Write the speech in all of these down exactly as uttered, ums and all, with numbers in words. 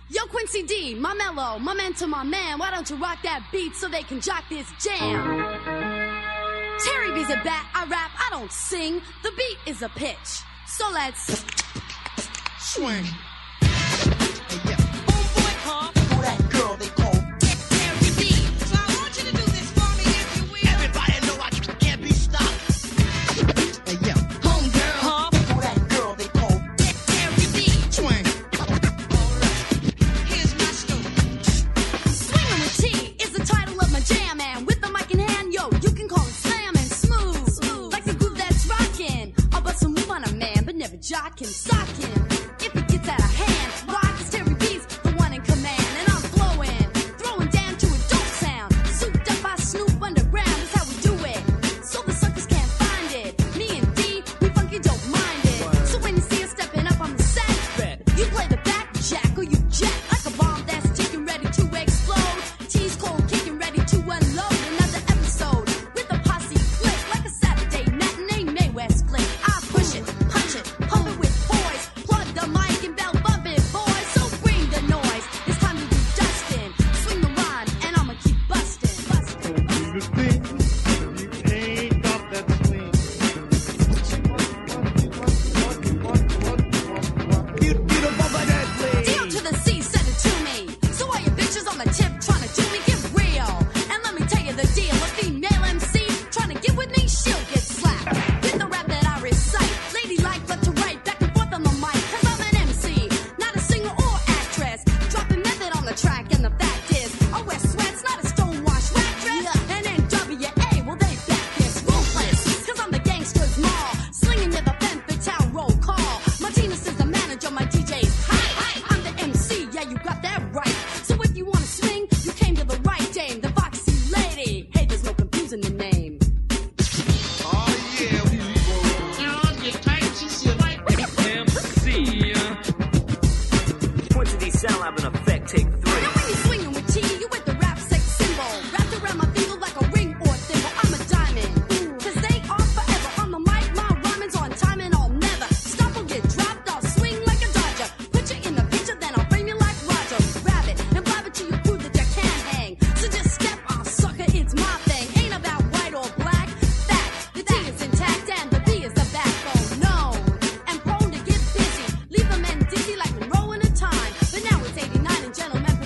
Yo, Quincy D, my mellow, my man to my man. Why don't you rock that beat so they can jock this jam? Terry B's a bat, I rap, I don't sing. The beat is a pitch. So let's swing. Hey, yeah. Homeboy, huh? For that girl they call Terry B. So I want you to do this for me, if you will. Everybody know I can't be stopped. Hey, yeah. Homegirl, huh? For that girl they call Terry B. Swing. Jam man with the mic in hand, yo, you can call it slam and smooth, smooth. Like the groove that's rockin'. I'll bust a move on a man, but never jockin', sockin'. If it gets out of hand, rock is Terry B's the one in command, and I'm flowing, throwing down to a dope sound. Souped up by Snoop underground, that's how we do it. So the suckers can't find it. Me and D, we funky don't mind it. So when you see us stepping up on the set, you play the back jack or you jack like a bomb that's ticking ready to explode. T's cold kicking ready to unload another episode with a posse click like a Saturday matinee May West flick. I push it, punch it, pump it with poise, plug the mic and bell bump it, boys. So bring the noise. It's time to do dustin'. Swing the rhyme and I'ma keep bustin', bustin', bustin'. Do the thing, you ain't got that swing. You do the bumper deadly. D to the C, send it to me. So all you bitches on the tip trying to do me, get real. And let me tell you the deal. A female M C trying to get with me, she'll get slapped. With the rap that I recite, lady like left to right, back and forth on the mic. Cause I'm an M C, not a singer or actress. Dropping method on the track, and the fact is, I wear sweats, not a stonewashed rap dress. And N W A, well they back this ruthless. Cause I'm the gangster's mall, slinging you the femme fatale roll call. Martinez is the manager, my D J's high. I'm the M C, yeah, you got that right. So if you wanna swing, you came to the right dame, the foxy lady. Hey, there's no confusing the name. Oh yeah, we M C. Point to these sound lab in effect, take three. Now when you swinging with T, you with the rap sex symbol. Wrapped around my finger like a ring or thimble. I'm a diamond, cause they are forever. On the mic, my rhyming's on time and I'll never stop or get dropped. I'll swing like a dodger. Put you in the picture, then I'll frame you like Roger Rabbit. And blab it to you prove that you can't hang. So just step on, sucker, it's my thing. Ain't about white or black. Fact, the T is intact and the B is the backbone. Known and prone to get busy. Leave the men dizzy like Monroe in a time. But now it's eighty-nine and gentlemen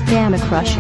Gamma Crusher.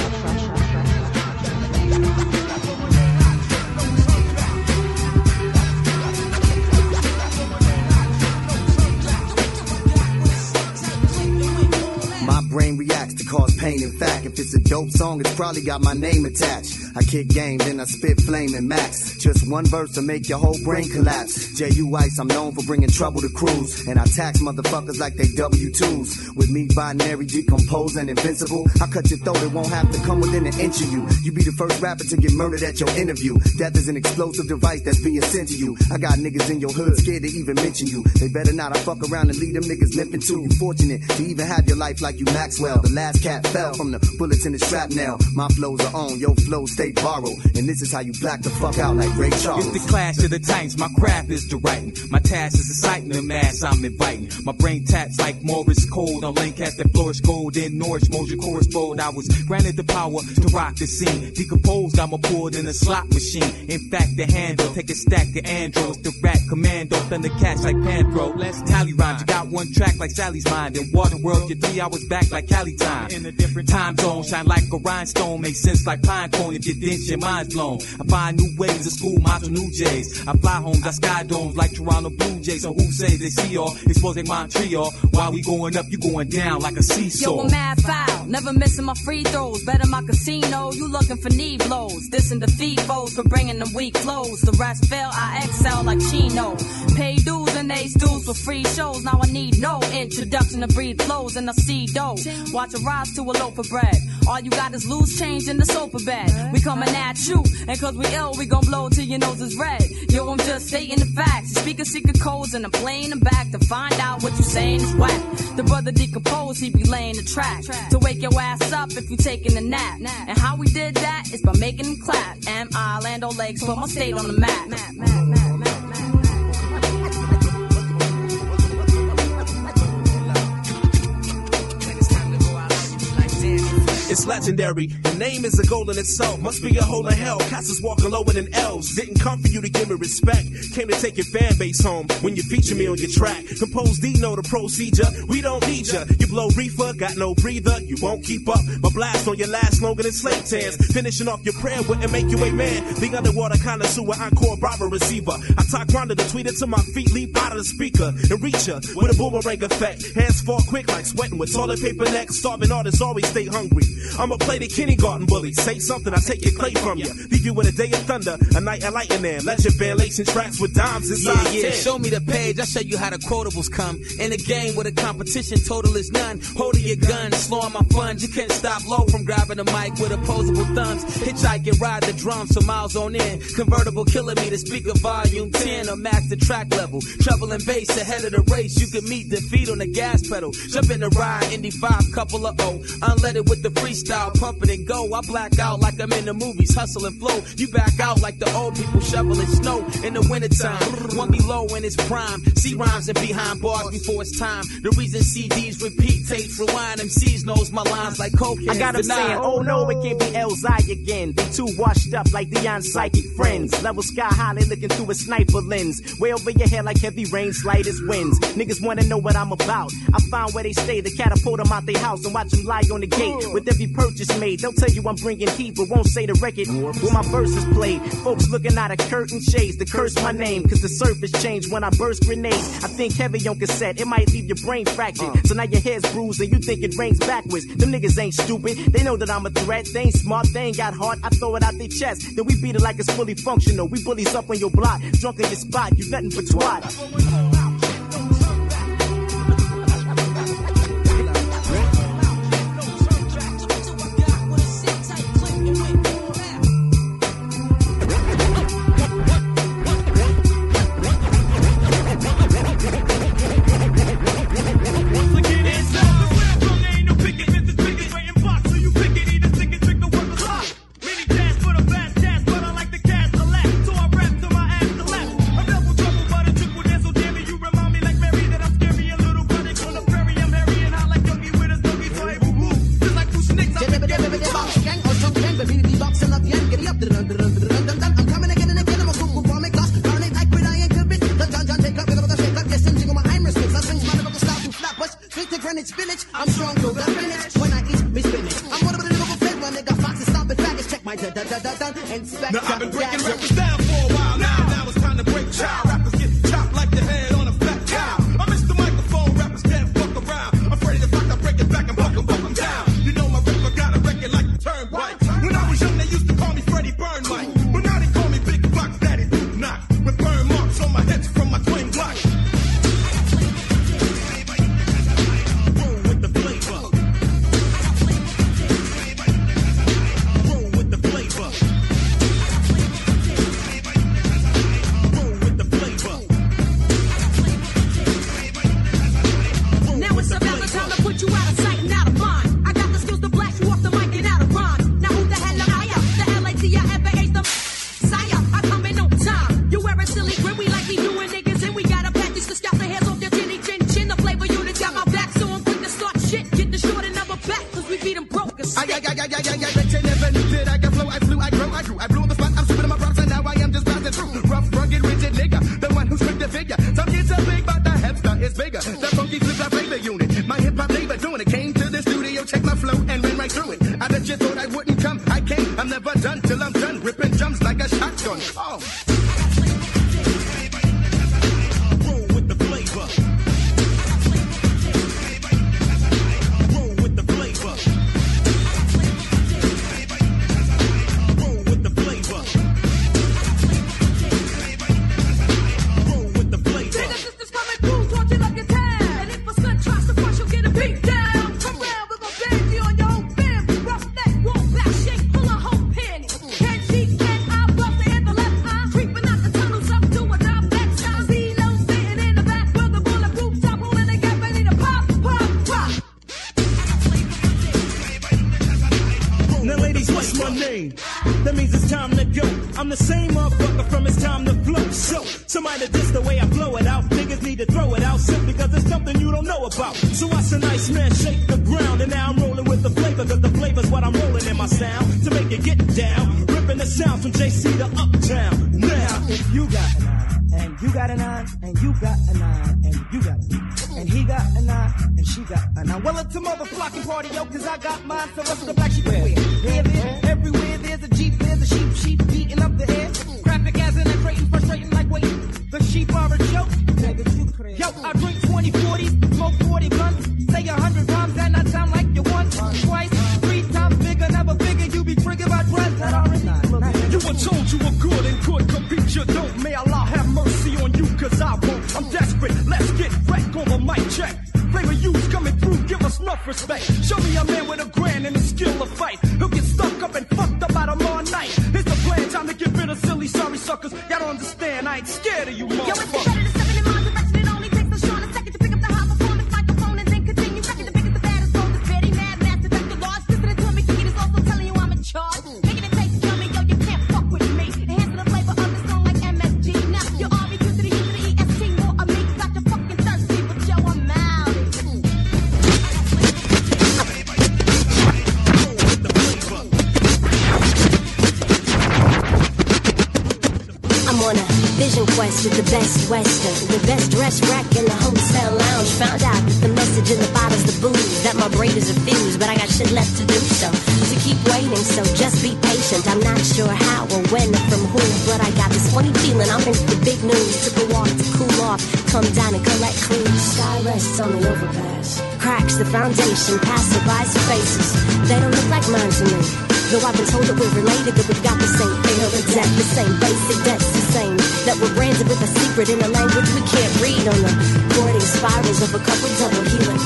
My brain reacts to cause pain. In fact, if it's a dope song, it's probably got my name attached. I kick game, then I spit flame and max. Just one verse to make your whole brain collapse. J U Ice, I'm known for bringing trouble to crews. And I tax motherfuckers like they W two's. With me binary, decomposed and invincible, I cut your throat, it won't have to come within an inch of you. You be the first rapper to get murdered at your interview. Death is an explosive device that's being sent to you. I got niggas in your hood scared to even mention you. They better not, I fuck around and leave them niggas limping too. You fortunate to even have your life like you Maxwell. The last cat fell from the bullets in the shrapnel. My flows are on, your flows stay borrowed. And this is how you black the fuck out like Ray Charles. It's the clash of the titans, my craft is the writing. My task is exciting the mass I'm inviting. My brain taps like Morris Code on Lancaster, Flourish Gold, in Norwich, Motion Chorus Road. I was granted the power to rock the scene. Decomposed, I'm a poured in a slot machine. In fact, the handle, take a stack of androids. The rat commando, thunder cats like Panthro. Let's tally rhymes, you got one track like Sally's Mind. In Waterworld, you're three hours back like Cali time. In a different time zone, shine like a rhinestone. Make sense like pine cone if you dense, your mind's blown. I find new ways to school, Macho New Jays. I fly homes, I sky domes like Toronto Blue Jays. So who says they see all? Exposing Montreal. While we going up, you going down like a seesaw. Yo, I'm mad foul, never missing my free throws. Better my casino, you looking for knee blows. Dissing defeat foes for bringing them weak flows. The rest fail, I excel like Chino. Pay dues and they dues for free shows. Now I need no introduction to breathe flows and I see dough. Watch it rise to a loaf of bread. All you got is loose change in the sofa bed. We coming at you, and cause we ill, we gon' blow till your nose is red. Yo, I'm just stating the facts. Speaking secret codes and I'm playing them back to find out what you saying is whack. The brother decomposed, he be laying the track to wake your ass up if you taking a nap. And how we did that is by making them clap. M I Lando Lakes, put my state on the map. It's legendary. The name is a goal in itself. Must be a hole in hell. Cats is walking lower than elves. Didn't come for you to give me respect. Came to take your fan base home when you feature me on your track. Compose D, know the procedure. We don't need ya. You blow reefer, got no breather. You won't keep up. My blast on your last slogan in slave tans. Finishing off your prayer wouldn't make you a man. The underwater connoisseur, encore Bravo receiver. I talk round to the tweeter to my feet, leap out of the speaker and reach ya with a boomerang effect. Hands fall quick like sweating with toilet paper neck. Starving artists always stay hungry. I'ma play the kindergarten bully. Say something, I take your clay from you. Leave you with a day of thunder, a night of lightning. Legend ventilation tracks with dimes inside. Yeah, yeah. Show me the page, I'll show you how the quotables come. In a game where the competition total is none. Holding your gun, slowing my funds. You can't stop low from grabbing the mic with opposable thumbs. Hitchhike and ride the drums so miles on in. Convertible kilometer, speaker volume ten or max the track level. Treble and bass ahead of the race. You can meet defeat on the gas pedal. Jump in the ride, Indy five, couple of O. Unleaded with the freestyle, pump it and go. I black out like I'm in the movies, hustle and flow. You back out like the old people shoveling snow in the wintertime. One below in its prime. See rhymes and behind bars before it's time. The reason C Ds repeat tapes, rewind, M Cs knows my lines like cocaine. I got them saying, oh no, it can't be Elzai again. They too washed up like Dion's psychic friends. Level sky high, they looking through a sniper lens. Way over your head like heavy rain, slightest winds. Niggas wanna know what I'm about. I find where they stay, the catapult them out their house and watch them lie on the gate. With every purchase made, they'll tell you I'm bringing heat, but won't say the record where my verses played. Folks looking out of curtain shades to curse my name, cause the surface changed when I burst grenades. I think heavy on cassette, it might leave your brain fractured. So now your head's bruised and you think it rains backwards. Them niggas ain't stupid, they know that I'm a threat. They ain't smart, they ain't got heart, I throw it out their chest. Then we beat it like it's fully functional. We bullies up on your block, drunk in your spot, you nothing but twat. So I rap to my ass to left. A double trouble, but a triple dance, so damn it, Inspector Now I've been breaking Gadget. rappers down for a while now. Now it's time to break child. Rappers get chopped like the head on a fat cow. I miss the microphone. Rappers can't fuck around. I'm afraid if I can break it back and buck 'em, buck 'em down. You know my rapper got a record like the Turnpike. When I was young, they used to call me Freddie Burn Mike. But now they call me Big Fox Daddy Duke Knock. With burn marks on my head from my twin block. Roll with the flavor. Roll with the flavor. Roll with the flavor. Now it's about the time to put you out of sight and out of mind. I got the skills to blast you off the mic and out of rhyme. Now who the hell am I? The L A T I F A H the Sire. I come in no time. You wear a silly grin, we like we doing niggas, and we got a package to scalp the hairs off your chinny chin chin. The flavor units got my back, so I'm quick to start shit. Get the short and number back, cause we beat them broke as I, I, stick. I, I, I, I, I bet you never knew that I could flow. I flew, I grew, I grew. I blew the spot, I'm stupid in my props, and now I am just passing through. Rough, rugged, rigid nigga, the one who's quick to figure. Some kids are big, but the hipster is bigger. The funky flip, I flavor unit. My hip hop neighbor doing it. Came to the studio, checked my flow, and ran right through it. I bet you thought I wouldn't come. I came, I'm never done till I'm done. Ripping jumps like a shotgun. Oh. Roll with the flavor. Roll with the flavor. Roll with the flavor. Roll with the flavor. Bigger sisters coming through, torching up your town. And if a son tries to crush, you'll get a beat down. Come round, we're gonna bang you on your whole family. Rough neck, walk back, shake, pull a whole penny. Head cheek, and eye, rough the in the left eye. Creeping out the tunnels up to a dive back side. Z-Lo sitting in the back with the bulletproof top, holding the gap, ready to pop, pop, pop. Now, ladies, what's my name? That means it's time to go. I'm the same motherfucker from It's Time to Flow. So, somebody diss the way I blow it out. Niggas need to throw it out simply because it's something you don't know about. So, watch a nice man shake the ground. And now I'm rolling with the flavor, because the flavor's what I'm rolling in my sound. To make it get down, ripping the sound from J C to Uptown. Now, If you got a nine, and you got a nine, and you got a nine, and you got a nine, and he got a nine, and she got a nine. Well, it's a motherfucking party, yo, cause I got mine, so what's the black sheep wear? Here, there, everywhere, there's a jeep, there's a sheep, sheep beating up the air. Graphic as in that creating, frustrating like waiting. The sheep are a joke. Yo, I drink twenty forties, smoke forty blunts, say a hundred rhymes, and I sound like you once, twice, three times bigger, never bigger, you be triggered by drugs that already look. you were told you were good and could compete, you don't. May Allah have mercy on you, cause I won't. I'm desperate, let's get wrecked on the mic check. Flavor you's coming through, give us enough respect. Show me a man with a grand and a skill to fight. He'll get stuck up and fucked up out of all night. Here's the plan, time to get rid of silly, sorry suckers. Y'all don't understand, I ain't scared of you, Yo, it's the motherfuckers. better to seven in my direction. It only takes a short a second to pick up the high performance microphone and then continue wrecking the biggest, the baddest, boldest, very mad, master, the large. Listening to me, thinking it's also telling you I'm in charge. Making it taste yummy, yo, you can't fuck with me. Enhancing the flavor of the song like M S G. Now you're R B Q to the E to the E S T, more of me. Got you fucking thirsty, but yo, I'm out. I'm on a vision quest to the best western, the best dressed wreck in the hotel lounge. Found out that the message in the bottle's the booze, that my brain is a fuse, but I got shit left to do, so to keep waiting, so just be patient. I'm not sure how or when or from whom, but I got this funny feeling I'm in for the big news. Took a walk to cool off, come down and collect clues. Sky rests on the overpass, cracks the foundation, passerbys' faces, they don't look like mine to me. Though I've been told that we're related, that we've got the same fear of death, the same basic debts, the same. That we're branded with a secret in a language we can't read on the boarding spirals of a couple double helix.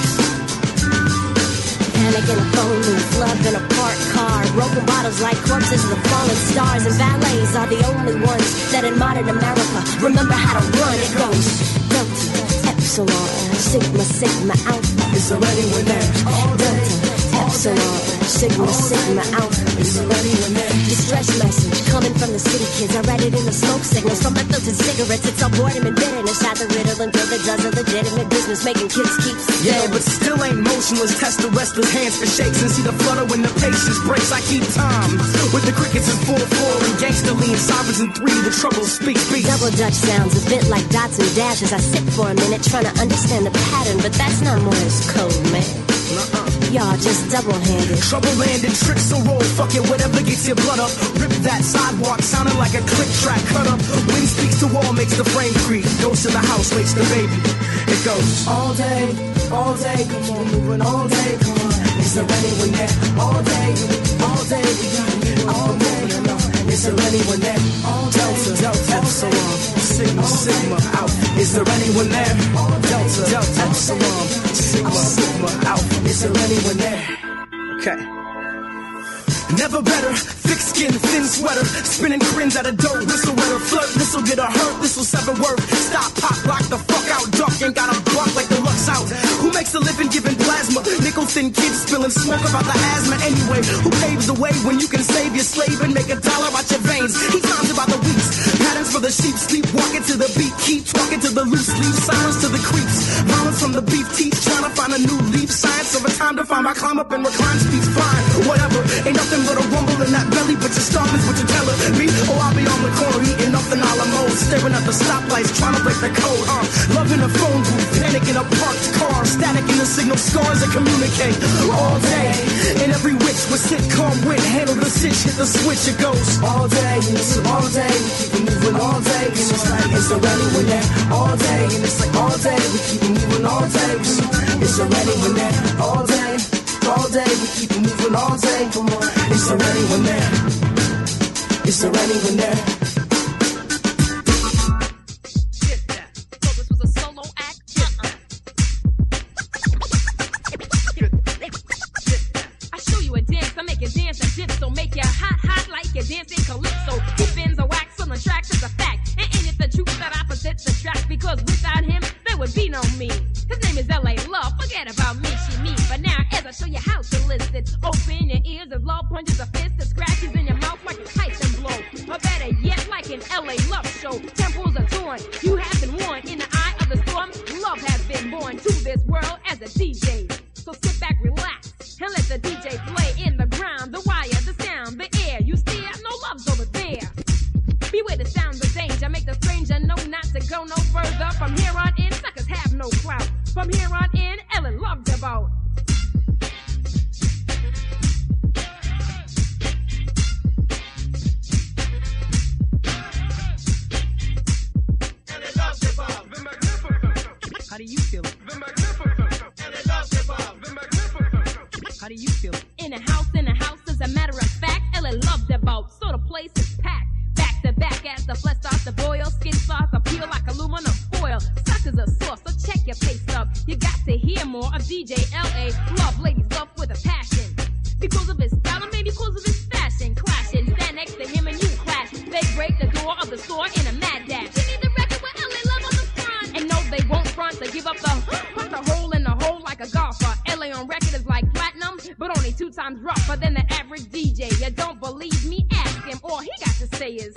Panic in a phone booth, love in a parked car, broken bottles like corpses of the fallen stars, and valets are the only ones that in modern America remember how to run. It goes Delta, Epsilon, Sigma, Sigma, Alpha. It's already when there's Delta, Epsilon, Sigma, Sigma, Alpha. It's already when there's distress message coming from the city kids. I read it in the smoke signals from my filtered cigarettes. It's all boredom and bitterness at the riddle until it does a legitimate business, making kids keep still. Yeah, but still ain't motionless. Test the restless hands for shakes and see the flutter when the patience breaks. I keep time with the crickets in four four and gangsterly and sirens in three. The trouble speaks beats. Double Dutch sounds a bit like dots and dashes. I sit for a minute trying to understand the pattern, but that's not Morse code, man. Nuh-uh. y'all just double-handed. Trouble landing, tricks so roll, fuck it, whatever gets your blood up. Rip that sidewalk, sounding like a click track cut up. Wind speaks to wall, makes the frame creak. Ghost in the house, wakes the baby. It goes all day, all day, come on, moving all day, come on. Is there anyone there? All day, all day, we got moving all day, come on. Is there anyone there? All Delta, Delta, Epsilon, Sigma, Sigma, out. Is there anyone there? Delta, Delta, Epsilon, Sigma, Sigma, out. Is there anyone there? Okay. Never better, thick skin, thin sweater, spinning grins at a dope whistle wetter, flirt, this'll get her hurt, this'll sever worth, stop, pop, lock the fuck out, duck, ain't got a block like the Lux out. Who makes a living giving plasma? Nickel thin kids spilling smoke about the asthma anyway. Who paves the way when you can save your slave and make a dollar out your veins? He talks about the weeks, patterns for the sheep, sleep walking to the beat, keep talking to the loose leaf, silence to the creeps, violence from the beef teeth, trying to find a new leaf, science over time to find my climb up and recline speech, fine, whatever, ain't nothing but a rumble in that belly, but your stomach is what you're telling me. Oh, I'll be on the corner eating nothing a la mode, staring at the stoplights, trying to break the code. Uh, loving a phone booth, panic in a parked car, static in the signal, scars that communicate all day. In every witch with sitcom wit, handle the stitch, hit the switch, it goes all day, and it's all day. We keep it moving all day, and it's like it's already when there all day, and it's like all day. We keep it moving all day, it's already when there all day. All day, we keep it moving all day, come on. It's already when there. It's already when there. Get that. So this was a solo act? Uh-uh. Get, get that. I show you a dance, I make you dance a dip, so make you hot, hot like you're dancing calypso. He bends a wax on the tracks is a fact. And ain't it the truth that opposites attract? Because without him, there would be no me. His name is L A Love, forget about me, she, me. But now, as I show you how to list it, open your ears as love punches a fist, that scratches in your mouth like a Tyson blow. Or better yet, like an L A Love show. Temples are torn, you have been warned. In the eye of the storm, love has been born to this world as a D J. So sit back, relax, and let the D J play in the ground, the wire, the sound, the air. You steer, no love's over there. Beware the sounds of danger, make the stranger know not to go no further. From here on in, suckers have no clout. From here on in, Ellen loves about. How do you feel? How do you feel? In a house, in a house, as a matter of fact, Ellen loved about. So the place is packed. Back to back as the flesh starts to boil, skin starts to peel like aluminum foil. Suckers are sore, so check your pace up. You got to hear more of D J L A. Love ladies love with a passion. Because of his style, or maybe because of his fashion. Clashing, stand next to him and you clash. They break the door of the store in a mad dash. You need the record with L A Love on the front. And no, they won't front, they give up the punch a hole in the hole like a golfer. L A on record is like platinum, but only two times rougher than the average D J. You don't believe me? Ask him. All he got to say is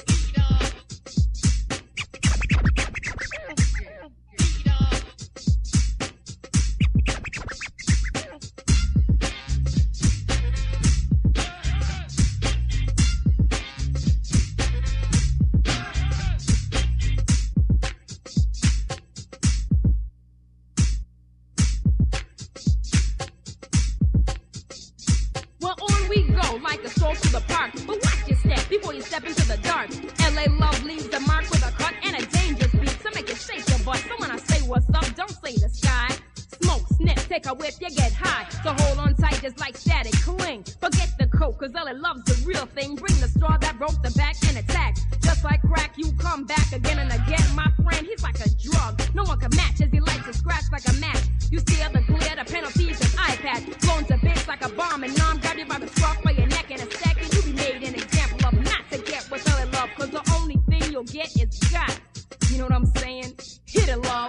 like a stroll through the park. But watch your step before you step into the dark. L A Love leaves the mark with a cut and a dangerous beat to make you shake your butt. So when I say what's up, don't say the sky. Smoke, sniff, take a whip, you get high. So hold on tight just like static, cling. Forget the coke, cause L A Love's the real thing. Bring the straw that broke the back and attack. Just like crack, you come back again and again. My friend, he's like a drug. No one can match as he lights to scratch like a match. You steal the glare, the penalties and iPad. Blown to bits like a bomb and now I'm grab you by the scruff for your neck in a second. You be made an example of not to get with L A Love. Cause the only thing you'll get is God. You know what I'm saying? Hit it, love.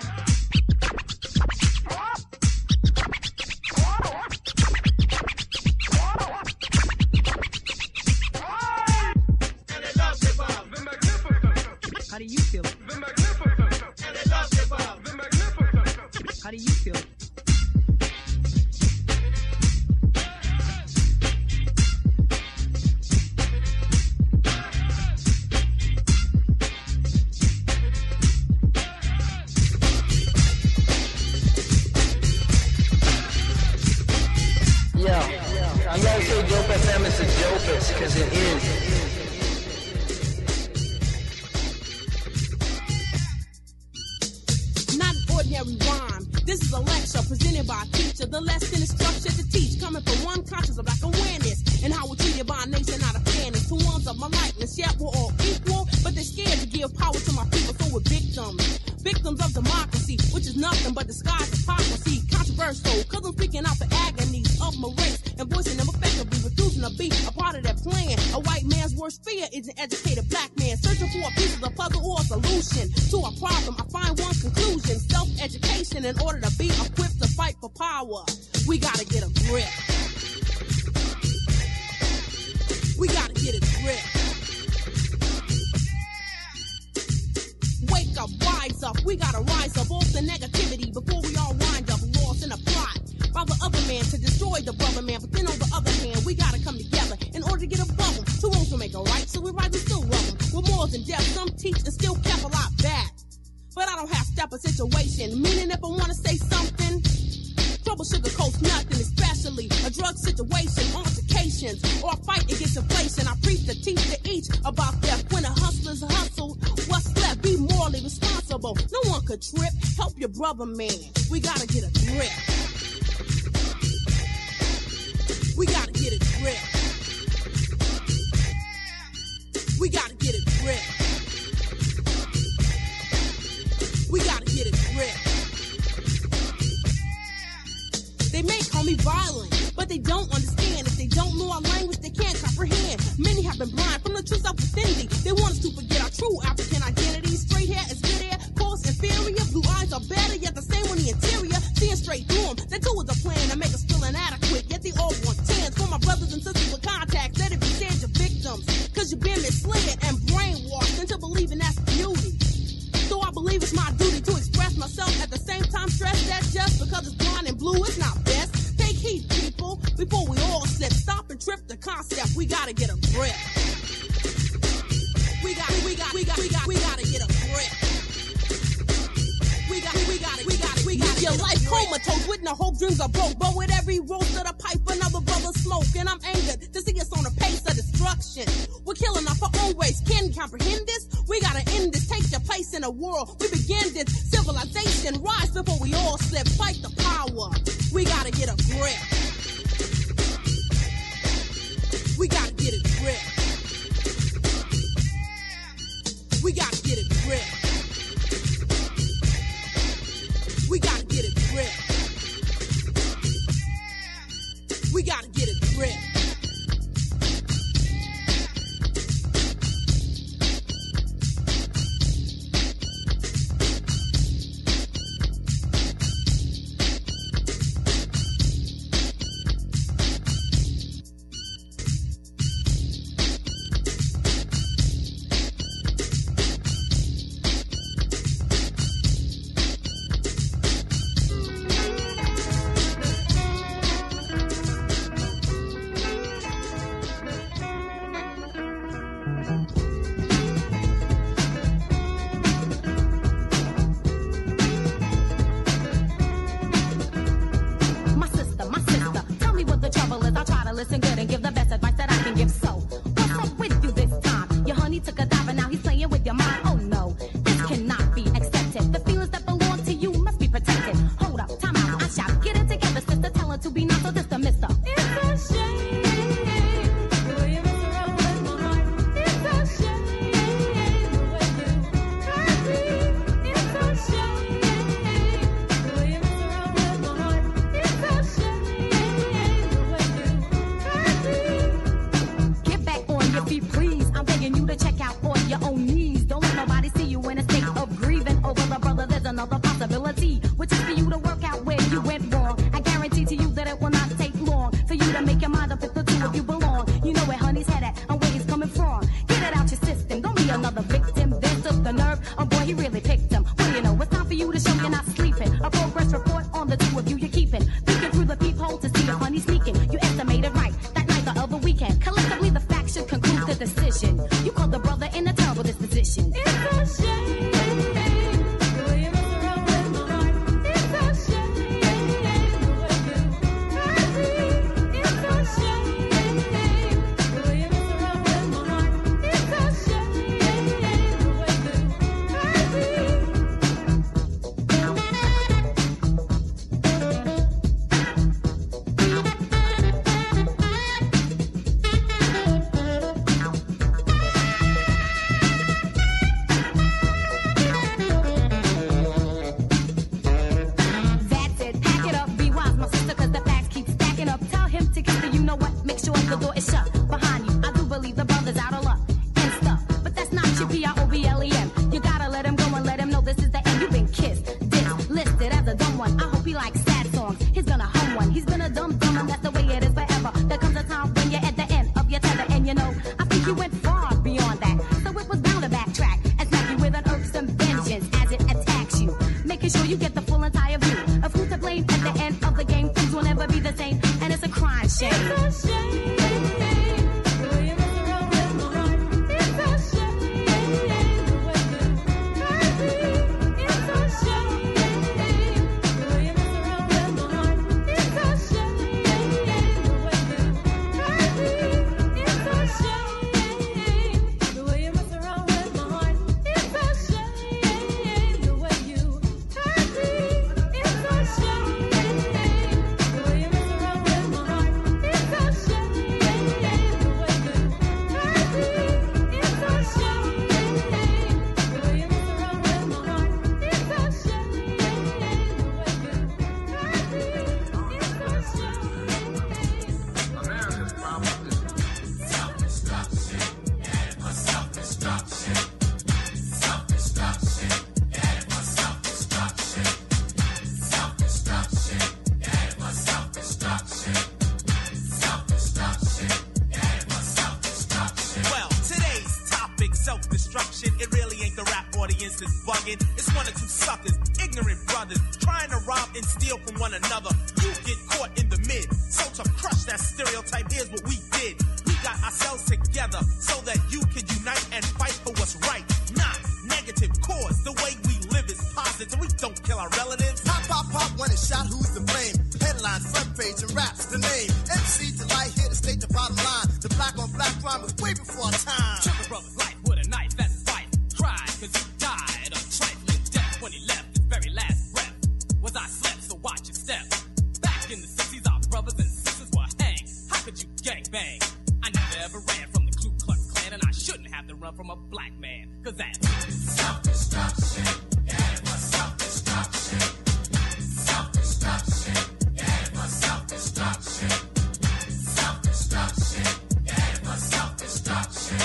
How do you feel? How do you feel? I'm gonna say Dope F M is the dopest, because it is. Not an ordinary rhyme. This is a lecture presented by a teacher. The lesson is structured to teach, coming from one conscious of black awareness and how we're treated by a nation out of fairness. To ones of my likeness, yet we're all equal, but they're scared to give power to my people, so we're victims. Victims of democracy, which is nothing but disguised hypocrisy. Controversial, cause I'm speaking out the agonies of my race and voicing them effectively, refusing to be a part of that plan. A white man's worst fear is an educated black man searching for a piece of the puzzle or a solution to a problem. I find one conclusion: self-education in order to be equipped to fight for power. We gotta get a grip. We gotta get a grip. Wake up, rise up, we gotta rise up off the negativity before we all wind up lost in a plot by the other man to destroy the brother man. But then on the other hand, we gotta come together in order to get above them. Two wrongs will make a right, so we rise and still love them. With morals and depth, some teach and still kept a lot back. But I don't have step a situation, meaning if I wanna say something, trouble sugarcoats nothing, especially a drug situation, altercations, or a fight against inflation. I preach to teach to each about death. When a hustler's hustle, what's left? Be morally responsible. No one could trip. Help your brother, man. We gotta get a grip. We gotta get a grip. We gotta get a grip. We gotta get a grip. They may call me violent, but they don't understand. If they don't know our language, they can't comprehend. Many have been blind from the true self-identity. They want us to forget our true African identity. Straight hair is good hair, coarse inferior. Blue eyes are better, yet the same on the interior. Seeing straight through them, that too is a plan to make us feel inadequate. Yet they all want tens for my brothers and sisters with contacts. Let it be said you're victims, cause you've been misled and brainwashed into believing that's beauty. So I believe it's my duty to express myself, at the same time stress that just because it's blonde and blue, it's not best. Take heed, people, before we all slip. Stop and trip the concept. We gotta get a grip. We got, we got, we got, we got, we gotta get a grip. We got, we got, we got, we got. Your life comatose with no hope, dreams are broke. But with every roast of the pipe, another brother smoke. And I'm angered to see us on a pace of destruction. We're killing off our own race. Can you comprehend this? We gotta end this. Take your place in the world. We begin this civilization. Rise before we all slip. Fight the power. We gotta get a grip. We gotta get a grip. We gotta get a grip. We gotta get a grip. We gotta get a grip. It's a shame. bragging. It's one or two suckers, ignorant brothers, trying to rob and steal from one another. You get caught in the mid. So to crush that stereotype, here's what we did. We got ourselves together so that you can unite and fight for what's right. Not negative cause. The way we live is positive. We don't kill our relatives. Pop, pop, pop, when it's shot, who's to blame? Headline, front page, and raps the name. M C Delight here to state the bottom line. The black on black crime was way before our time. Took a brother's life with a knife as his wife. Cried cause he died a trifling death when he left his very last breath. Was I slept, so watch your step. Back in the sixties, our brothers and sisters were hanged. How could you gangbang? I never ever ran from the Ku Klux Klan, and I shouldn't have to run from a black man. Cause that's self-destruction. Yeah, it was self-destruction. Self-destruction. Yeah, it was self-destruction. Self-destruction. Yeah, it was self-destruction.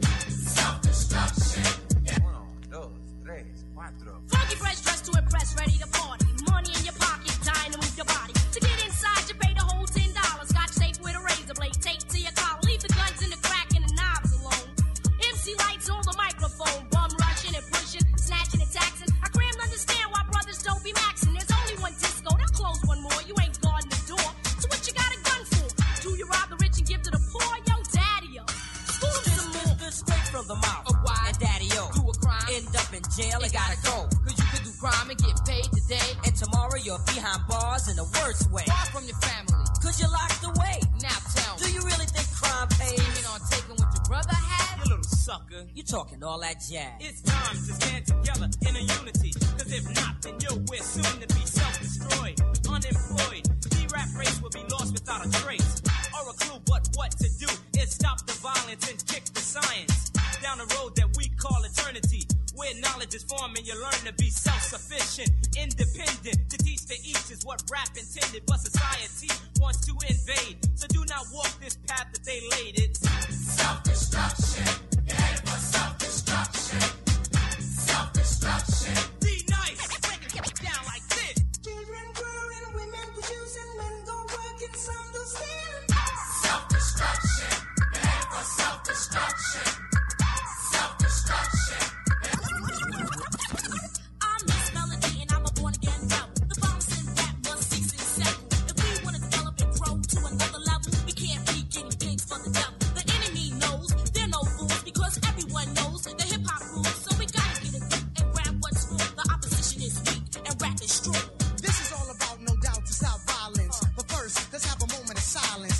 Self-destruction. Uno, dos, tres, cuatro. Funky fresh dressed to impress, ready to party. Money in your pocket, dying to move your body. To get inside, you pay the whole ten dollars. Scotch tape with a razor blade, tape to your collar. Leave the guns in the crack and the knobs alone. M C lights on the microphone, bum rushing and pushing, snatching and taxing. I can't understand why brothers don't be maxing. There's only one disco, they'll close one more. You ain't guarding the door, so what you got a gun for? Do you rob the rich and give to the poor? Yo, daddy-o, school them some more. Straight from the mouth of why and daddy-o do a crime, end up in jail and gotta go. Cause you can do crime and get paid today, and tomorrow you're behind bars in the worst way. Far from your family, cause you're locked away. Now tell me, do you really think crime pays? Scheming on taking what your brother had? You little sucker, you talking all that jazz. It's time to stand together in a unity, cause if not, then yo, we're soon to be self-destroyed, unemployed. The rap race will be lost without a trace or a clue, but what to do is stop the violence and kick the science down the road that we call eternity, where knowledge is formed and you learn to be self-sufficient, independent. To teach to each is what rap intended, but society wants to invade. So do not walk this path that they laid. It's self-destruction. Yeah, it was self-destruction. Self-destruction. Be nice. Break it down like this. Children growing, women producing, men go working, some do stealing. Self-destruction. Yeah, it was self-destruction. Self-destruction. I'm Miss Melody and I'm a born-again rebel. The bombs in rap must cease and settle. If we want to develop and grow to another level, we can't be getting pigs for the devil. The enemy knows they're no fools because everyone knows the hip-hop rules. So we gotta get a grip and grab what's wrong. The opposition is weak and rap is strong. This is all about, no doubt, to stop violence. But first, let's have a moment of silence.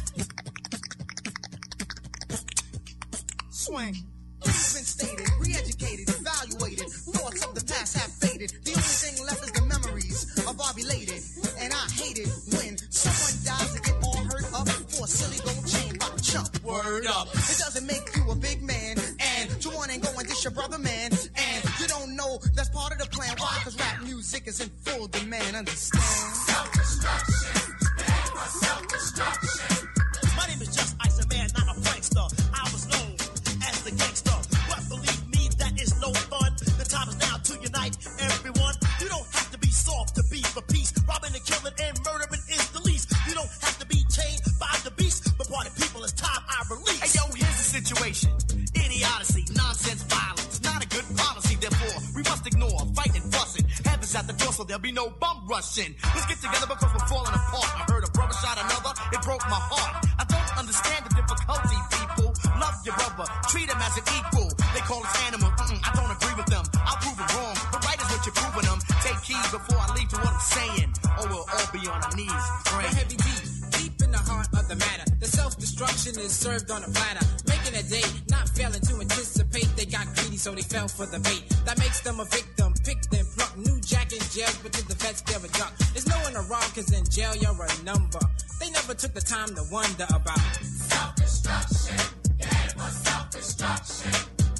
Swing. It's been stated, re-educated, evaluated. Thoughts of the past have faded. The only thing left is the memories of our belated. And I hate it when someone dies to get all hurt up for a silly gold chain by a chump. Word up. It doesn't make you a big man. And you want and go and dish your brother, man. And you don't know that's part of the plan. Why? Cause rap music is in full demand. Understand? Self-destruction. Yeah, it was self-destruction. My name is Just Ice, a man, not a prankster. I was known as the gangster, but believe me, that is no fun. The time is now to unite everyone. You don't have to be soft to be for peace. Robbing and killing and murdering is the least. You don't have to be chained by the beast. But party people, it's time I release. Hey yo, here's the situation. Idiocy, nonsense, violence, not a good policy. Therefore, we must ignore fighting, fussing. Heaven's at the door, so there'll be no bum rushing. Let's get together because we're falling apart. I heard a brother shot another, it broke my heart. I don't understand the difficulty, people. Love your brother, treat him as an equal. They call us animal, mm-mm, I don't agree with them. I'll prove it wrong, but right is what you're proving them. Take heed before I leave to what I'm saying, or we'll all be on our knees praying. The heavy D, deep in the heart of the matter. The self-destruction is served on a platter, making a date, not failing to anticipate. They got greedy, so they fell for the bait. That makes them a victim, pick them, pluck. New jack in jail, but to the vets they're a duck. There's no one around, cause in jail you're a number. They never took the time to wonder about self-destruction. Yeah, it was self-destruction.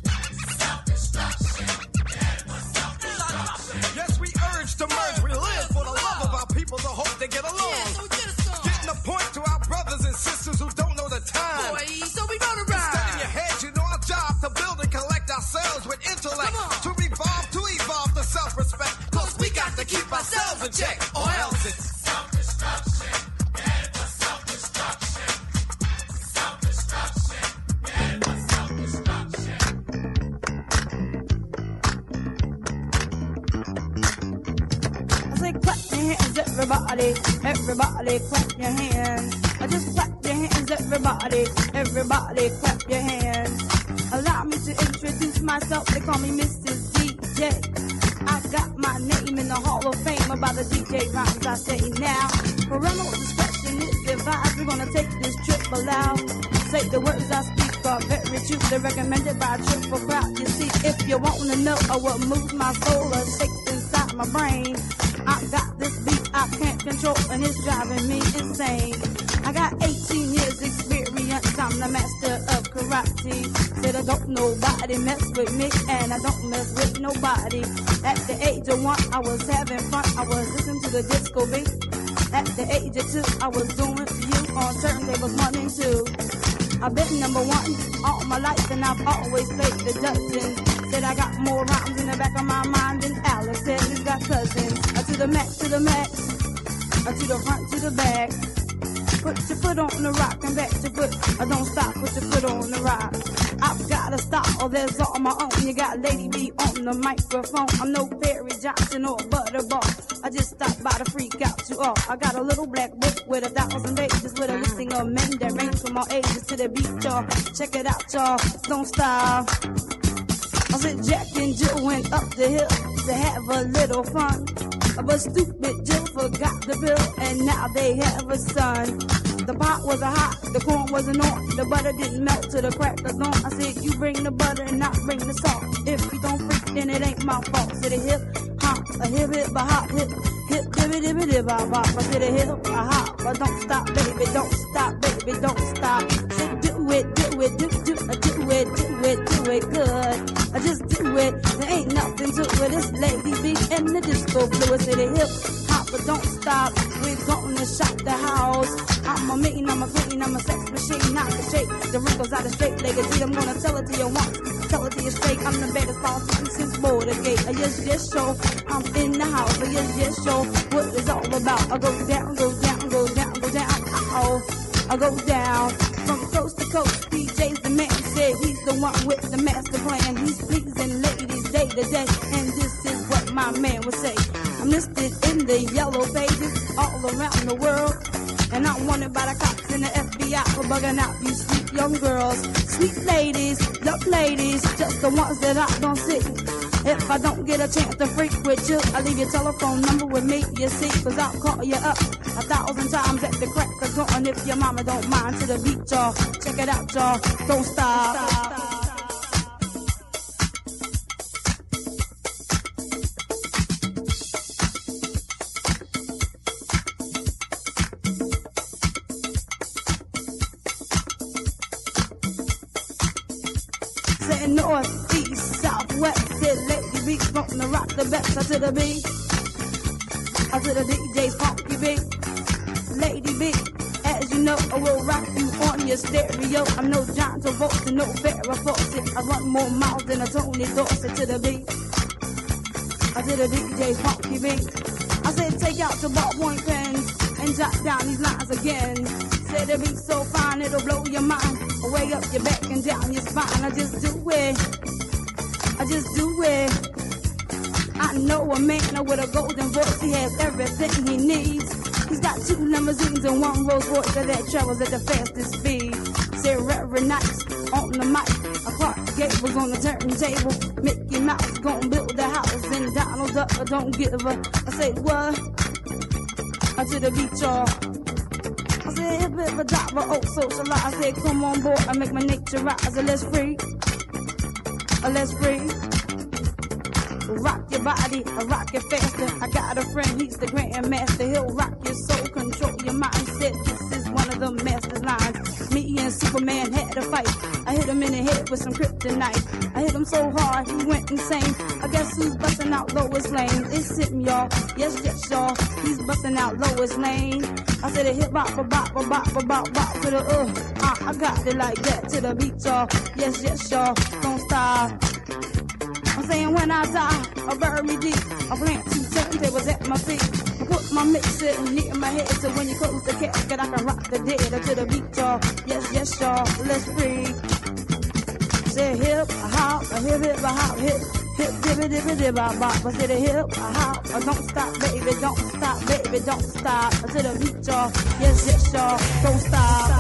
Self-destruction. Yeah, it was self-destruction. Yes, we urge to merge. We live for the love of our people, the hope they get along. Yeah, so we get a song. Getting a point to our brothers and sisters who don't know the time. Boy, so we gonna ride. Instead in your head, you know our job to build and collect ourselves with intellect. To revolve, to evolve, to self-respect. Cause we got to keep ourselves in check, or else it's self-destruction. Yeah, it was self-destruction. Self-destruction. Yeah, it was self-destruction. hands, everybody. Everybody, clap your hands. I just clap your hands, everybody. Everybody, clap your hands. Allow me to introduce myself. They call me Missus D J. I got my name in the Hall of Fame about the D J rhymes I say now. Parental discretion is advised. We're gonna take this trip aloud. Say the words I speak are very true. They're recommended by a triple crowd. You see, if you wanna know what moves my soul or shakes inside my brain, I got this beat I can't control and it's driving me insane. I got eighteen years experience. I'm the master of karate. Said I don't nobody mess with me and I don't mess with nobody. At the age of one, I was having fun. I was listening to the disco beat. At the age of two, I was doing for you on turntables one and two. I've been number one all my life and I've always played the dozen. Said I got more rhymes in the back of my mind than Alice said he's got cousins. Uh, to the max, to the max, uh, to the front, to the back. Put your foot on the rock and back your foot. I don't stop, put your foot on the rock. I've gotta stop, oh, there's all my own. You got Lady B on the microphone. I'm no Perry Johnson or Butterball. I just stopped by to freak out you all. I got a little black book with a thousand pages with a listing of men that range from all ages to the beat, y'all. Check it out, y'all. Don't stop. I said Jack and Jill went up the hill to have a little fun. But stupid Jill forgot the bill, and now they have a son. The pot wasn't hot, the corn wasn't on, the butter didn't melt to the crackers on. I said, you bring the butter and not bring the salt. If you don't freak, then it ain't my fault. Said a hip, hop, a hip, hip, a hop, hip, hip, dibby, dibby, dibby, hop, hop. I said a hip, a hop, but don't stop, baby, don't stop, baby, don't stop. Said do it, do it, do, do, do it, do it, do it good. I just do it, there ain't nothing to it. It's Lady B and the disco blue. I said a hip, hop, but don't stop. We're gonna shop the house. I'm a mean, I'm a queen, I'm a sex machine, not the shake. The wrinkles out of straight legged. I'm gonna tell it to you once, tell it to you straight. I'm the baddest politician since Watergate. I yes, yes, show. I'm in the house. I yes, yes, show. What it's all about. I go down, go down, go down, go down. Oh, I go down from coast to coast. D J's the man. Said he's the one with the master plan. He's pleasing ladies day to day, and this is what my man would say. I'm listed in the yellow pages all around the world. And I'm wanted by the cops and the F B I for bugging out you sweet young girls. Sweet ladies, young ladies, just the ones that I don't see. If I don't get a chance to freak with you, I'll leave your telephone number with me, you see. Cause I'll call you up a thousand times at the crack of dawn. If your mama don't mind, to the beat, y'all. Check it out, y'all. Don't stop. Don't stop. North, east, southwest, said Lady B, gonna rock the best. I to the B, I to the D J's funky beat. Lady B, as you know, I will rock you on your stereo. I'm no John Travolta, no Farrah Fawcett. I run more miles than a Tony Dorsett. To the B, I to the D J's funky beat. I said take out your ballpoint pens and jot down these lines again. Said it be so fine, it'll blow your mind. Way up your back and down your spine. I just do it. I just do it. I know a man with a golden voice. He has everything he needs. He's got two limousines and one Rolls Royce that travels at the fastest speed. Said Reverend Nice on the mic. A Clark Gable's on the turntable. Mickey Mouse gon' build the house and Donald Duck don't give a. I say what? I to the beat, y'all. I said, hip hip a diver, oh socialize. I said, come on board, I make my nature rise. I let's free, I let's free. Rock your body, I rock it faster. I got a friend, he's the grandmaster. He'll rock your soul, control your mindset. This is one of the master's lines. Me and Superman had a fight. I hit him in the head with some kryptonite. I hit him so hard, he went insane. I guess who's busting out Lois Lane? It's him, y'all. Yes, yes, y'all. He's busting out Lois Lane. I said a hip hop, a bop, a bop, a bop, bop to the uh. uh I got it like that to the beat, y'all. Yes, yes, y'all. Don't stop. I'm saying when I die, I bury me deep. I plant two turntables at my feet. I put my mixer near my head so when you close the casket, I can rock the dead to the beat, y'all. Yes, yes, y'all. Let's free. Say hip, a hop, a hip, hip, a hop, hip, Dip, dibby, dibby, dib, I bop. I said a hip, a hop. I don't stop, baby, don't stop, baby, don't stop. I said a beat, y'all. Yes, yes, y'all. Don't stop.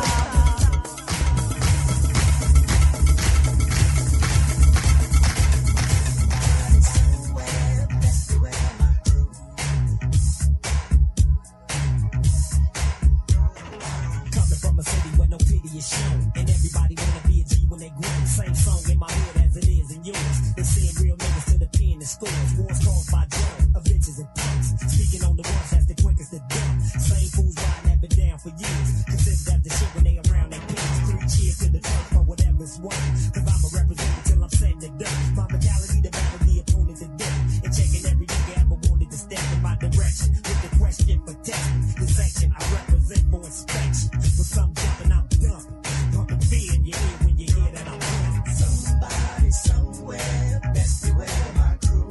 And everybody wanna be a G when they grow. Same song in my head as it is in yours. They send real niggas to the pen and scores. Wars caused by drugs, of bitches and punks. Speaking on the ones that's the quickest to dump. Same fools riding that been down for years. Consider that the shit when they around their kids. Three cheers to the turf for whatever's worth. Cause I'm a representative till I'm setting the dirt. My mentality to battle the opponent to death. And checking every nigga ever wanted to step in my direction. With the question for testing. The section I represent for inspection. With some jumping out dump. Pumping fear in your ear when you hear that I'm running. Somebody somewhere, best beware my crew.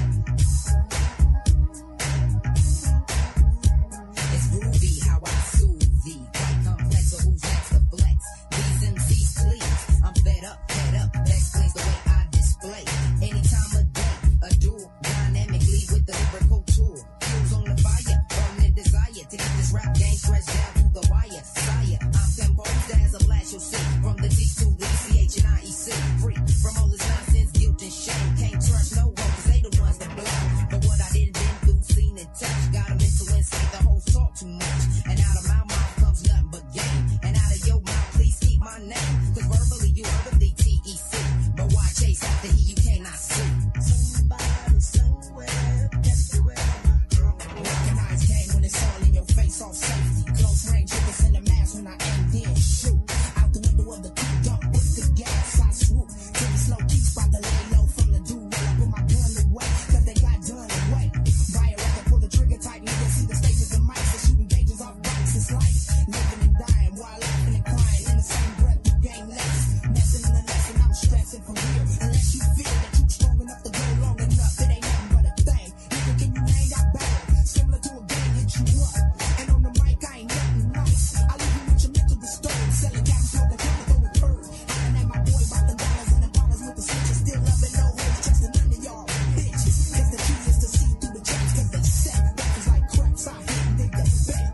It's groovy how I soothe thee. Quite complex, so who's next to flex? These M Cs please. I'm fed up, fed up. That explains the way I display. Any time of day, a duel, dynamically with the lyrical tool. Fuels on the fire, burning desire to get this rap game stretched down through the wire. Sire, I'm composed as a blast, you'll see. From the D to the C H and I E C. Free from all this nonsense, guilt and shame. Can't trust no one, cause they the ones that blame. But what I didn't been through, seen and touched. Got a mental insight, the whole talk too much. And out of my mouth comes nothing but game. And out of your mouth, please keep my name. Cause verbally you heard of the T E C. But why chase after he you cannot see? Somebody somewhere, just beware my crew. Recognize game when it's all in your face, all safety. Close range, triggers in the mask when I aim then shoot. Out the window of the coupe, dump with the gas, I swoop. To the slow keep spot the lay low from the do well. I put my gun away, cause they got done away. Buy a record, pull the trigger tight, nigga. See the stages and mics, and shooting gauges off bikes. It's life, living and dying while laughing and crying. In the same breath, you gain less. Messing in the lesson, I'm stressing for real. Unless you feel that you strong enough to go long enough, it ain't nothing but a thing. Nigga, can you hang out better? Similar to a gang, hit you up. And on the mic, I ain't nothing nice. I leave you with your mental disturbed. Selling gas, smoking, coming, going curve. Hollering at my boy about the dollars and the dollars with the switches. Still loving no hoes, trusting none of y'all bitches. Cause the key is to see through the checks, cause they set rappers like cracks. I hit nigga back.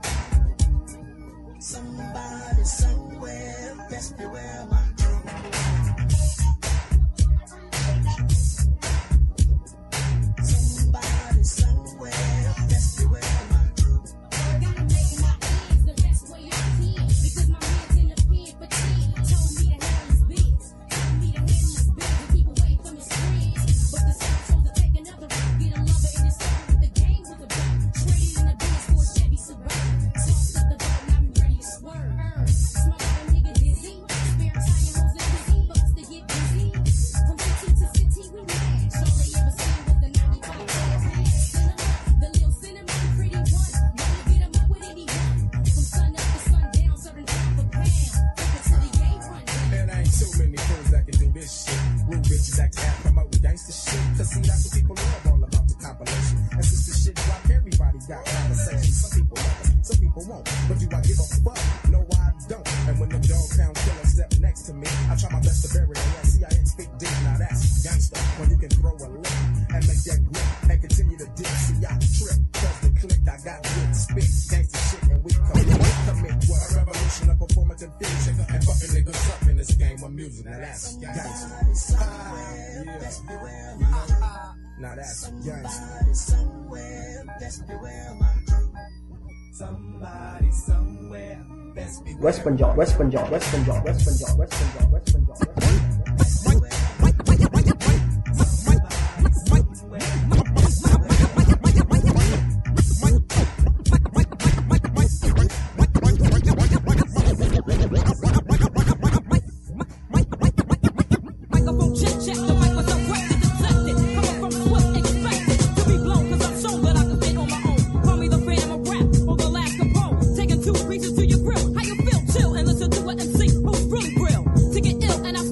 Somebody somewhere, best beware my crew. Somebody somewhere, best beware my crew. Gotta make my ends the best way I can. Because my man's in the pen for ten. Told me to handle his biz. Told me to handle his biz and keep away from his friends. But the sound chose to take another route. Get a lover in his soul with the game was about. Traded in the biz for a Chevy Suburban. Tossed up the door, now I'm ready to swerve. Smoke up a nigga dizzy. Spare tire hoes and busy. Bucks to get busy. From city to city we mad. All they ever seen was the ninety-five jazz hat. The little cinnamon pretty one. Wanna get 'em up with anyone. From sun up to sundown, serving pound for pound. Take it to the game run. There ain't too many fools that can do this shit. Rude bitches that can promote gangster shit. Cause see, that's what people love all about the compilation. And since the shit drop, everybody got conversation. Some people love it, some people won't. But do I give a fuck? No, I don't. And when the dog pound killer step next to me, I try my best to bury their ass. See, I ain't speak deep, now that's gangster. When you can throw a lick and make that grip and continue to dip. See, I trip, cause the click I got good spit. Gangster shit and we come commit what? A revolution of performance and fusion. And fucking niggas up in this game of music. Now that's gangster. Ah, yeah. Now that's gangster. Somebody somewhere, best beware my crew. Somebody somewhere, best beware. West Punjab, West Punjab, West Punjab, West Punjab, West Punjab, West Punjab, West Punjab. Microphone check, check, the mic was up quick to detect it. Coming from the what's expected to be blown, cause I'm shown that I can fit on my own. Call me the Phantom of Rap or the last Capone. Taking two pieces to your grill. How you feel? Chill and listen to an M C who's really real. To get ill and I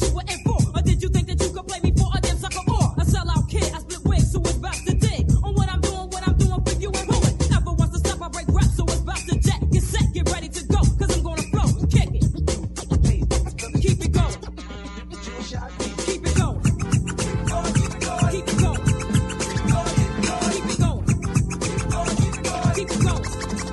you were in for? Or did you think that you could play me for a damn sucker or a sellout kid? I split wigs, so it's about to dig on what I'm doing, what I'm doing for you and who it ever wants to stop. I break rap, so it's about to jet. Get set, get ready to go, cause I'm gonna flow. Kick it. Keep it going. Keep it going. Keep it going. Keep it going. Keep it going.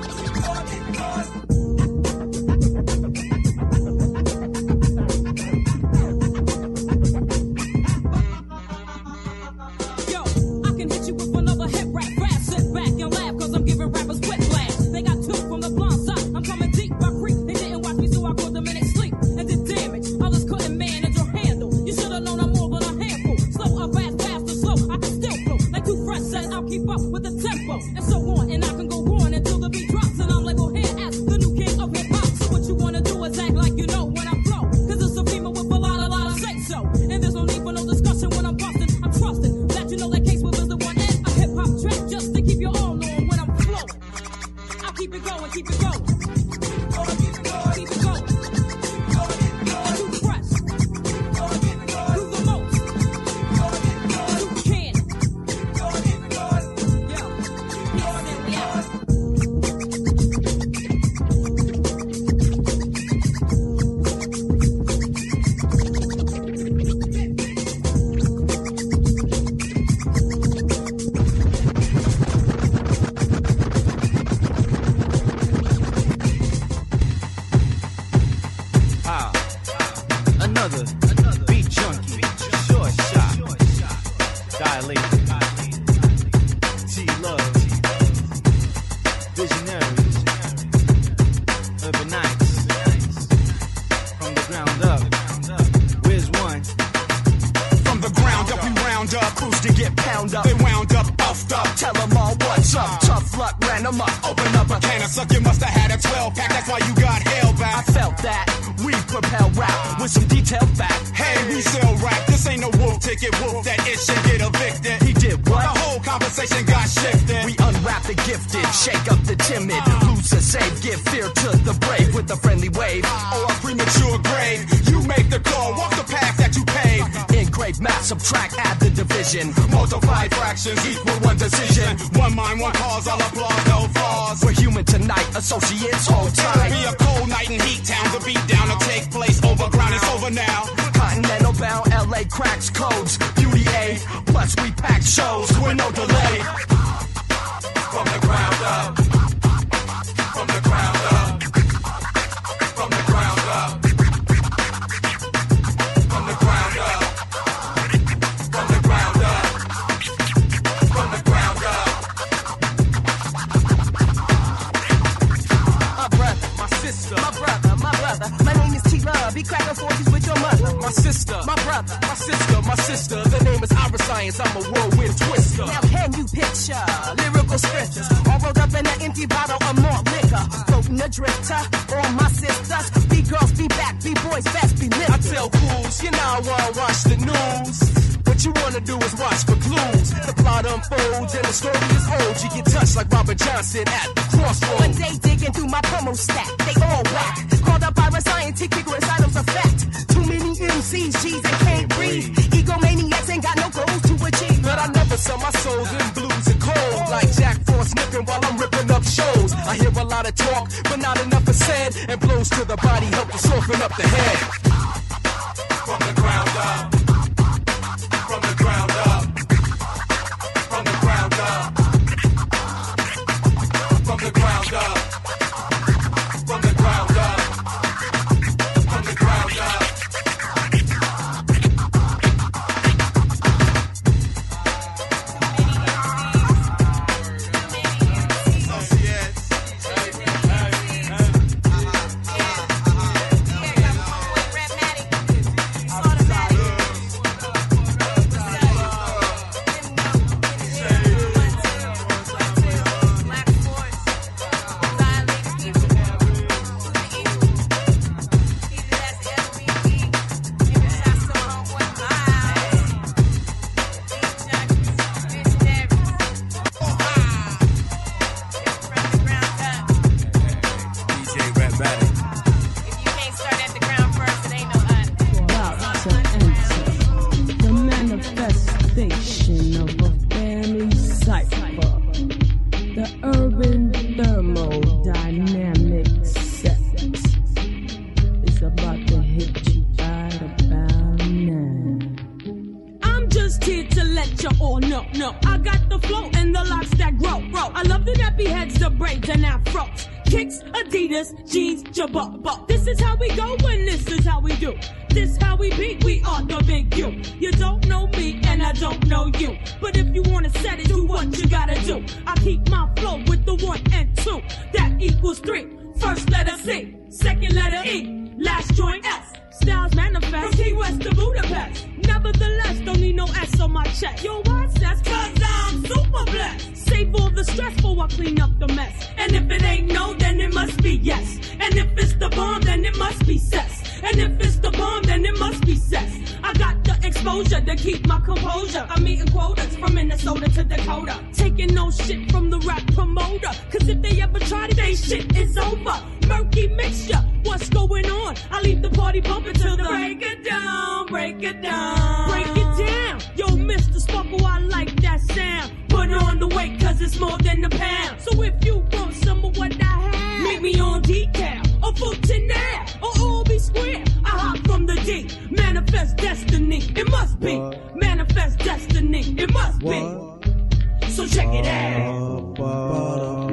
Yo, I can hit you with another hip rap fast. Sit back and laugh, cause I'm giving rappers whiplash. They got took from the blind side. I'm coming deep by creep. They didn't watch me, so I caught them in their sleep and did damage. Others couldn't manage or handle. You should have known I'm more than a handful. Slow or fast, fast or slow, I can still flow. Like two fresh said, I'll keep up with the tempo and so on. And I can go on until the beat drops. And I'm labeled here as the new king of hip hop. So what you wanna do is act like you know when I flow. Cause it's a female with a lot, a lot of say so. And there's no need for no discussion when I'm busting. I'm trusting that you know that Case Will is the one and a hip hop track just to keep you all on when I'm flowing. I'll keep it going, keep it going. Keep it going. Keep it going. Too fresh. Do the most. Too candy. Yo. Peace and we out. Ah, another, another beat junkie, short shot, dilate, T-Love, visionaries, urbanites, from the ground up, where's one? From the ground up, we round up, crews to get pound up. They wound up, puffed up, tell them all what's up. Tough luck, ran them up, open up a can of suck. You must have had a twelve pack, that's why you got held back. I felt that, we propel rap with some detailed fact. Hey, we sell rap, this ain't no wolf ticket, wolf that it should get evicted. He did what? The whole conversation got shifted. We unwrap the gifted, shake up the timid, lose a save, give fear to the brave with a friendly wave. Or a premature grave, you make the call, walk the path that you paved. Engrave, math, subtract, add the division. Multiply fractions, equal one decision. One mind, one cause, all applause, no flaws. We're human tonight, associates, hold tight. Be a cold night in Heat Town, the beat down to take place. Overground, it's over now. Continental bound, L A cracks codes. Beauty A, plus we pack shows with no delay. From the ground up. From the ground up. From the ground up. From the ground up. From the ground up. From the ground up. My brother, my sister, my brother, my brother. My name is T-Love. Be cracking forties with your mother. My sister, my brother, my sister, my sister. The name is Ira Science. I'm a whirlwind twister. Now can you picture lyrical scriptures all rolled up in an empty bottle of malt liquor, floating a drifter? All my sisters, be girls, be back, be boys, fast, be lifters. I tell fools, you know I wanna watch the news. What you wanna do is watch for clues. The plot unfolds and the story is old. You get touched like Robert Johnson at the crossroads. One day digging through my promo stack, they all whack. Called up Ira Scientific recitals of fact. Too many M Cs, G's, and can't breathe. Egomaniacs ain't got no goals to achieve. But I never sell my soul in blues and cold. Like Jack Frost nipping while I'm ripping up shows. I hear a lot of talk, but not enough is said. And blows to the body help to soften up the head. From the ground up. From the ground up. From the ground up. From the ground up. From the ground up. From the ground up. what you all know. No, I got the flow and the locks that grow. Bro, I love the nappy heads, the braids and afros. Kicks, Adidas, jeans, jabba. This is how we go and this is how we do. This how we be, we are the big U. You don't know me and I don't know you. But if you wanna set it, do what you gotta do. I keep my flow with the one and two. That equals three. First letter C, second letter E, last joint S. Styles manifest from Key West to Budapest. Nevertheless, don't need no S on my chest. Yo, what's that? Cause I'm super blessed. Save all the stress before I clean up the mess. And if it ain't no, then it must be yes. And if it's the bomb, then it must be cess. And if it's the bomb, then it must be cess. I got the exposure to keep my composure. I'm eating quotas from Minnesota to Dakota. Taking no shit from the rap promoter. Cause if they ever try to, they shit is over. Murky mixture, what's going on? I leave the party bumping till the break it down, break it down, break it down. Yo, Mister Sparkle, I like that sound. Put on the weight cause it's more than a pound. So if you want some of what I have, meet me on decal or Fulton Ave or Albee Square. I hop from the D, manifest destiny. It must be manifest destiny. It must be. So check it out.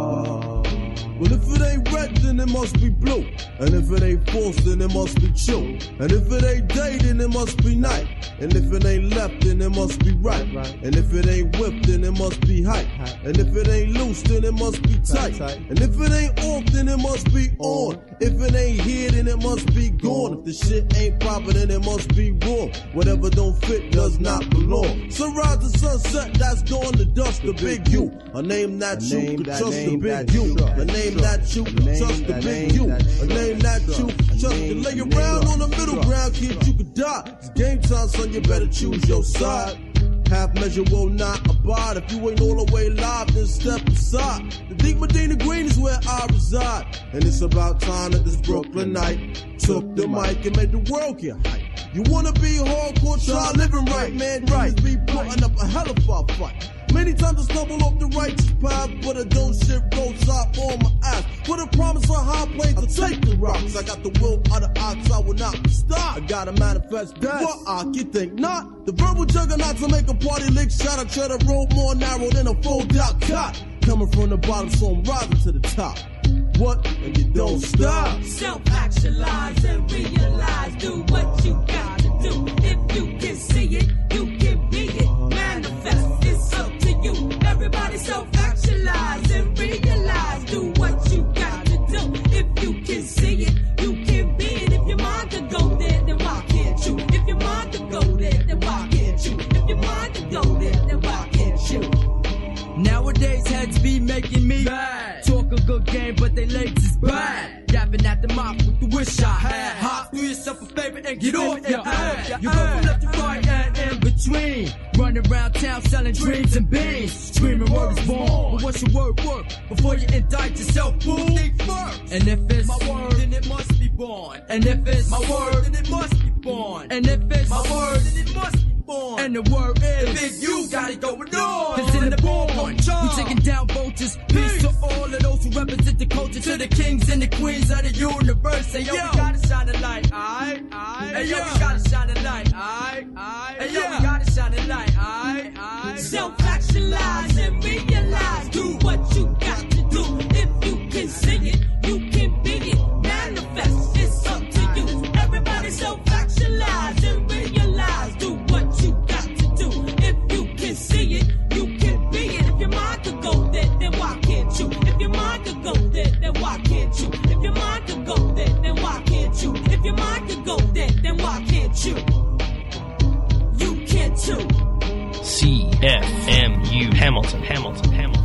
Well, if it ain't red, then it must be blue. And if it ain't false, then it must be true. And if it ain't day, then it must be night. And if it ain't left, then it must be right. And if it ain't whipped, then it must be hype. And if it ain't loose, then it must be tight. And if it ain't off, then it must be on. If it ain't here, then it must be gone. If the shit ain't proper, then it must be wrong. Whatever don't fit does not belong. Sunrise to sunset, that's gone to dust. The big U. A name that you could trust. The big U. A name that you can trust. The big U. A name that you can trust. To lay around on the middle ground, kid, you could die. It's game time, son, you better choose your side. Half measure will not abide. If you ain't all the way live, then step aside. The deep Medina Green is where I reside. And it's about time that this Brooklyn night took the mic and made the world get hype. You wanna be hardcore, try living right, man. Right, be putting up a hell of a fight. Many times I stumble off the righteous path, but I don't shit roadside on my ass. With a promise of high planes to take the rocks. I got the will of the ox, I will not be stopped. I gotta manifest that. What ox, you think not? The verbal juggernaut to make a party lick shot. I try to roll more narrow than a fold out cot. Coming from the bottom, so I'm rising to the top. What? And you don't stop. Self-actualize and realize. Do what you got to do. If you can see it, you can be it. Manifest, it's up to you. Everybody self-actualize and realize. Do what you got to do. If you can see it, you can be it. If your mind could go there, then why can't you? If your mind could go there, then why can't you? If your mind could go there, then why can't you? Nowadays heads be making me bad. Talk a good game, but they legs is bad. Yapping at the mouth with the wish I had. Hop, do yourself a favor and get off your ass. You go from left to right and in between. Running around town selling dreams and beans. Screaming word is born. But what's your word work? Before you indict yourself, fool, think first. And if it's my word, then it must be born. And if it's my word, then it must be born. And if it's my word, then it must be born. And the word is the big U got it going on. Cause in the born, we taking down vultures. Peace to all of those who represent the culture. To the kings and the queens of the universe. Say yo, yo, we gotta shine a light, aight, aight. Hey yo, we gotta shine a light, aight, aight. Hey yo, we gotta shine a light, aight, aight. Self-actualize and realize. Do what you got to do. If you can sing it, you can be it. Manifest, it's up to you. Everybody self-actualize and realize. Do what you got to do. If you can see it, you can be it. If your mind could go there, then why can't you? If your mind could go there, then why can't you? If your mind could go there, then why can't you? If your mind could go there, then why can't you? You can too. C F M U Hamilton, Hamilton, Hamilton.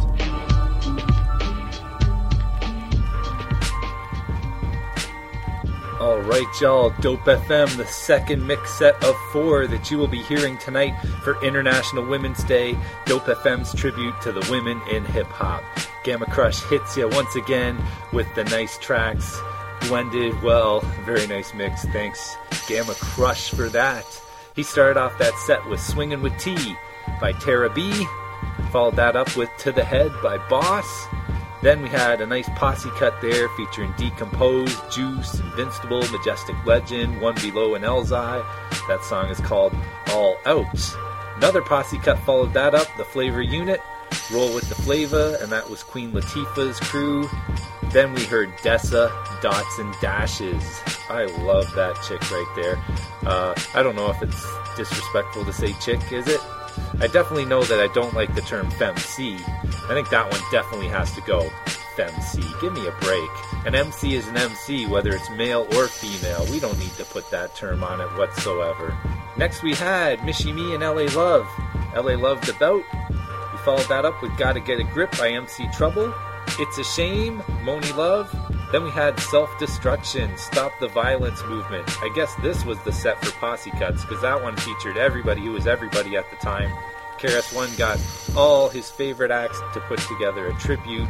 Alright y'all, Dope F M, the second mix set of four that you will be hearing tonight for International Women's Day, Dope F M's tribute to the women in hip-hop. Gamma Crush hits you once again with the nice tracks, blended, well, very nice mix, thanks Gamma Crush for that. He started off that set with Swingin' with T by Tara B, followed that up with To the Head by Boss. Then we had a nice posse cut there featuring Decomposed, Juice, Invincible, Majestic Legend, One Below, and Elzai. That song is called All Out. Another posse cut followed that up, the Flavor Unit, Roll with the Flava, and that was Queen Latifah's crew. Then we heard Dessa, Dots and Dashes. I love that chick right there. Uh, I don't know if it's disrespectful to say chick, is it? I definitely know that I don't like the term femc. I think that one definitely has to go. Femc. Give me a break. An M C is an M C, whether it's male or female. We don't need to put that term on it whatsoever. Next we had Michie Me and L A Love. L A Love Devout. We followed that up with Gotta Get a Grip by M C Trouble. It's a Shame, Moni Love. Then we had Self-Destruction, Stop the Violence Movement. I guess this was the set for Posse Cuts, because that one featured everybody who was everybody at the time. K R S One got all his favorite acts to put together a tribute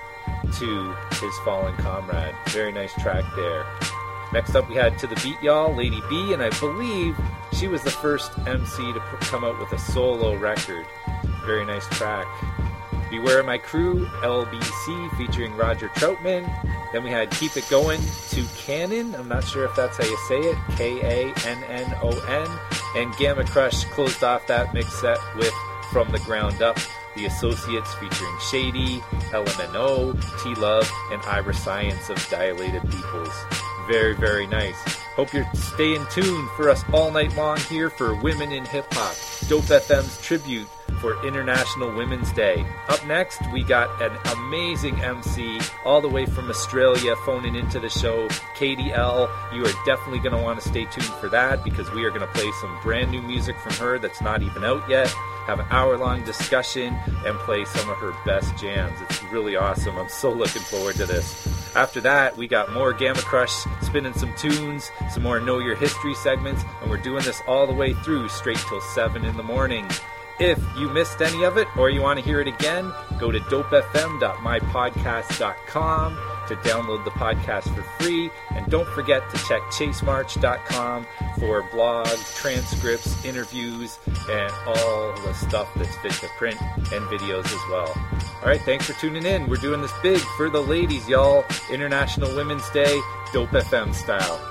to his fallen comrade. Very nice track there. Next up we had To the Beat Y'all, Lady B, and I believe she was the first M C to p- come out with a solo record. Very nice track. Beware My Crew, L B C, featuring Roger Troutman. Then we had Keep It Going, To Cannon. I'm not sure if that's how you say it. K A N N O N. And Gamma Crush closed off that mix set with From the Ground Up, The Associates featuring Shady, L M N O, T-Love, and Ira Science of Dilated Peoples. Very, very nice. Hope you're staying tuned for us all night long here for Women in Hip Hop, Dope F M's tribute for International Women's Day. Up next, we got an amazing M C all the way from Australia phoning into the show, Katie L. You are definitely going to want to stay tuned for that, because we are going to play some brand new music from her that's not even out yet, have an hour-long discussion, and play some of her best jams. It's really awesome. I'm so looking forward to this. After that, we got more Gamma Crush spinning some tunes, some more Know Your History segments, and we're doing this all the way through straight till seven in the morning. If you missed any of it or you want to hear it again, go to dope f m dot my podcast dot com to download the podcast for free. And don't forget to check chase march dot com for blogs, transcripts, interviews, and all the stuff that's fit to print and videos as well. All right, thanks for tuning in. We're doing this big for the ladies, y'all. International Women's Day, Dope F M style.